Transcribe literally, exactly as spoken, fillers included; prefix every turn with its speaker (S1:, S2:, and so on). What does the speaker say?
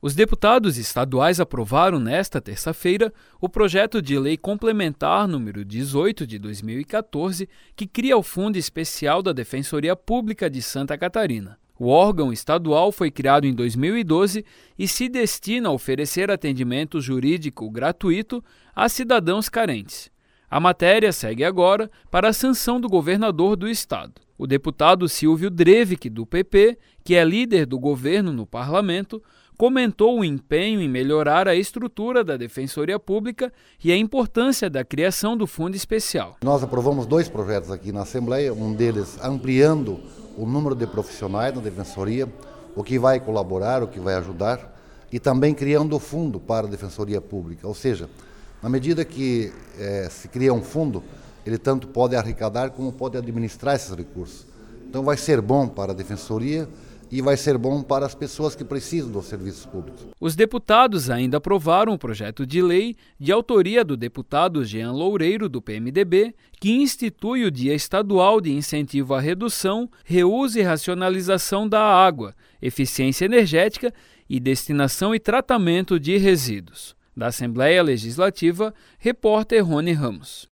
S1: Os deputados estaduais aprovaram nesta terça-feira o projeto de lei complementar número dezoito de dois mil e quatorze, que cria o Fundo Especial da Defensoria Pública de Santa Catarina. O órgão estadual foi criado em dois mil e doze e se destina a oferecer atendimento jurídico gratuito a cidadãos carentes. A matéria segue agora para a sanção do governador do estado. O deputado Silvio Drevic, do P P, que é líder do governo no parlamento, comentou o empenho em melhorar a estrutura da Defensoria Pública e a importância da criação do Fundo Especial.
S2: Nós aprovamos dois projetos aqui na Assembleia, um deles ampliando o número de profissionais na Defensoria, o que vai colaborar, o que vai ajudar, e também criando o fundo para a Defensoria Pública. Ou seja, na medida que eh, se cria um fundo, ele tanto pode arrecadar como pode administrar esses recursos. Então vai ser bom para a Defensoria e vai ser bom para as pessoas que precisam dos serviços públicos.
S1: Os deputados ainda aprovaram um projeto de lei de autoria do deputado Jean Loureiro, do P M D B, que institui o Dia Estadual de Incentivo à Redução, Reuso e Racionalização da Água, Eficiência Energética e Destinação e Tratamento de Resíduos. Da Assembleia Legislativa, repórter Rony Ramos.